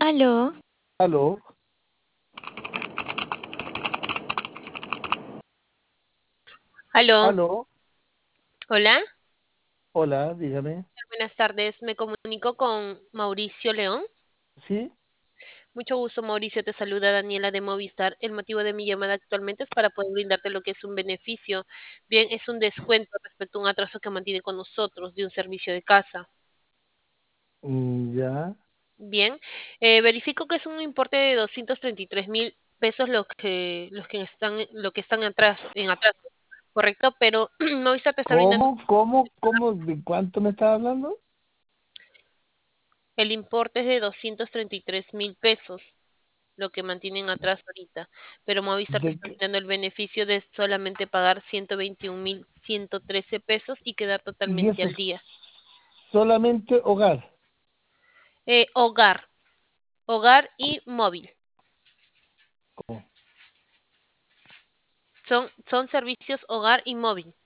Aló, Aló, aló, aló, hola, hola, dígame. buenas tardes. Me comunico con Mauricio León. ¿Sí? Mucho gusto, Mauricio. Te saluda Daniela de Movistar. El motivo de mi llamada actualmente es para poder brindarte lo que es un beneficio. Bien, es un descuento respecto a un atraso que mantiene con nosotros de un servicio de casa. Ya. Bien, verifico que es un importe de 233.000 pesos lo que están en atraso, correcto, pero Movistar te está brindando ¿De cuánto me estás hablando? el importe es de 233.000 pesos, lo que mantienen atrás ahorita, pero Movistar te De está que- dando el beneficio de solamente pagar 121.113 pesos y quedar y totalmente eso al es día. solamente hogar. Hogar, hogar y móvil. ¿Cómo? Son servicios hogar y móvil.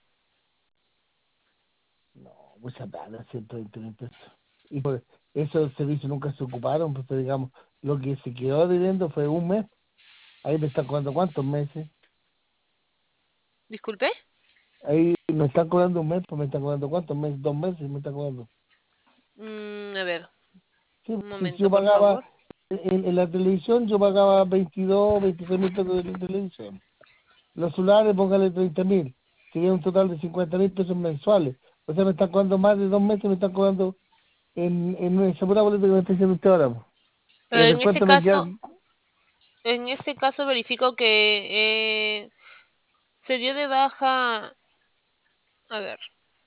No, mucha plata, 120.000 pesos. Y por esos servicios nunca se ocuparon, pues digamos, lo que se quedó debiendo fue un mes. Ahí me están cobrando cuántos meses. Disculpe. Ahí me están cobrando un mes, pues me están cobrando cuántos meses, 2 meses me están cobrando. A ver, Sí, un si yo momento, por pagaba favor. en la televisión, yo pagaba 22, 23.000 pesos de la televisión. Los celulares, póngale 30.000. Sería un total de 50.000 pesos mensuales. O sea, me están cobrando más de 2 meses, me están cobrando en esa pura boleta que me está diciendo usted ahora, po. El En este descuento me queda. caso, en este caso verifico que se dio de baja, a ver,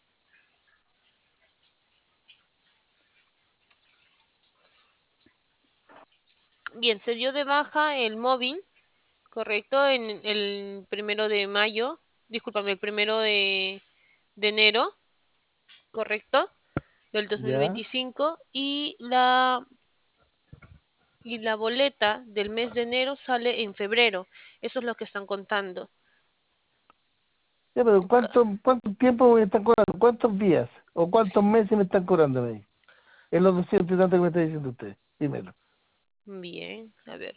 bien, se dio de baja el móvil, correcto, en el 1 de mayo, discúlpame, el 1 de enero, correcto, del dos mil Ya. veinticinco y la boleta del mes de enero sale en febrero. Eso es lo que están contando. Ya, pero ¿cuánto tiempo me están cobrando? ¿Cuántos días? ¿O cuántos meses me están cobrando ahí? En los 200 y tanto que me está diciendo usted. Primero. Bien, a ver,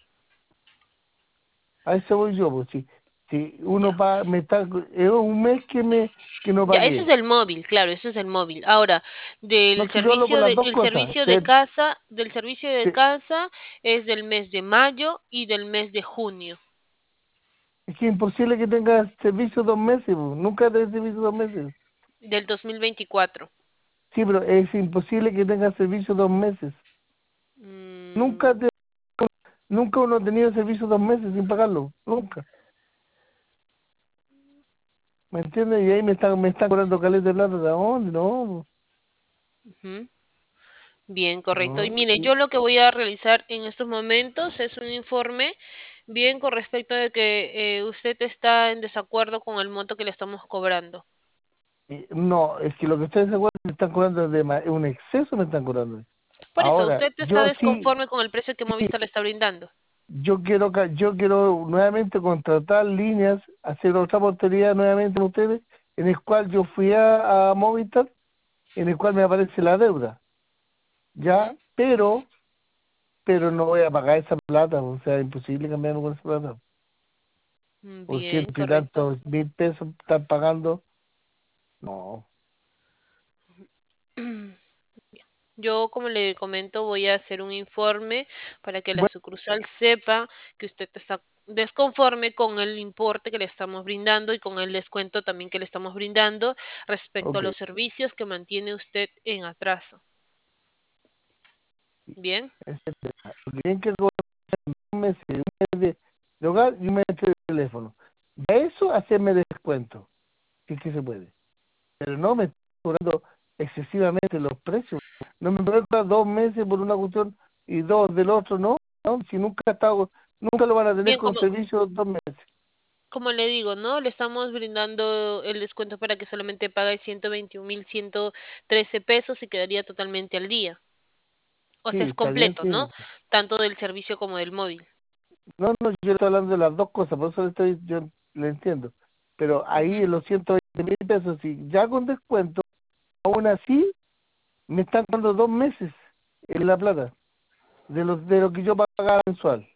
A eso voy yo, pues si uno ya. paga, es un mes que no Ya, eso es pagué. el móvil, claro, eso es el móvil. Ahora, No, si yo hablo por las dos cosas. del servicio de casa es del mes de mayo y del mes de junio Es que es imposible que tenga servicio 2 meses, po. Nunca tenga servicio 2 meses. del 2024. Sí, pero es imposible que tenga servicio 2 meses. Nunca, Mm, te- nunca uno ha tenido servicio 2 meses sin pagarlo. Nunca. ¿Me entiendes? Y ahí me están cobrando caleta de plata. ¿De dónde? No. ujú. Bien, correcto. Y No. mire, yo lo que voy a realizar en estos momentos es un informe bien con respecto de que usted está en desacuerdo con el monto que le estamos cobrando. No, es que lo que ustedes se acuerdan me están cobrando un exceso me están cobrando. Por eso, Ahora, usted está yo sí, desconforme con el precio que Movistar le está brindando. yo quiero nuevamente contratar líneas, hacer otra oportunidad nuevamente con ustedes, en el cual yo fui a Movistar, en el cual me aparece la deuda, ya, Ujú. pero no voy a pagar esa plata, o sea, imposible cambiarme con esa plata. Por Bien, ciento y correcto. tantos mil pesos están pagando, no. Yo, como le comento, voy a hacer un informe para que la Bueno, sucursal sepa que usted está desconforme con el importe que le estamos brindando y con el descuento también que le estamos brindando respecto a ok, los servicios que mantiene usted en atraso. Bien, ese es el tema. Porque tienen que cobrar un mes de hogar y un mes de teléfono. De eso hacerme descuento, si es que se puede. Pero no me están cobrando excesivamente los precios. No me cobran 2 meses por una cuestión y dos del otro, no. No, si nunca lo van a tener bien, con servicio 2 meses. como le digo, ¿no? Le estamos brindando el descuento para que solamente pague 121.113 pesos y quedaría totalmente al día. O Sí, sea, es está bien, completo, sí. ¿no? Tanto del servicio como del móvil. No, no, yo estoy hablando de las dos cosas, por eso yo le entiendo. Pero ahí Ujú. en los 120.000 pesos, si ya con descuento, aún así me están dando 2 meses en la plata. de lo que yo pagaba mensual.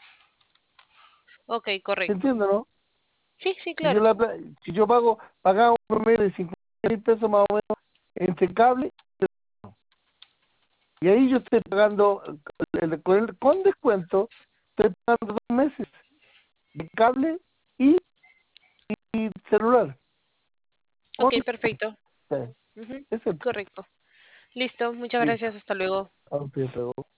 Ok, ¿Se correcto. entiende, no? Sí, sí, Si yo, claro. si yo pagaba un promedio de 50.000 pesos más o menos entre cable, y ahí yo estoy pagando, con descuento, estoy pagando 2 meses de cable y, y celular. Con Ok, perfecto. descuento. Ujú, Ese es correcto. Listo, muchas listo. gracias, hasta luego. A usted,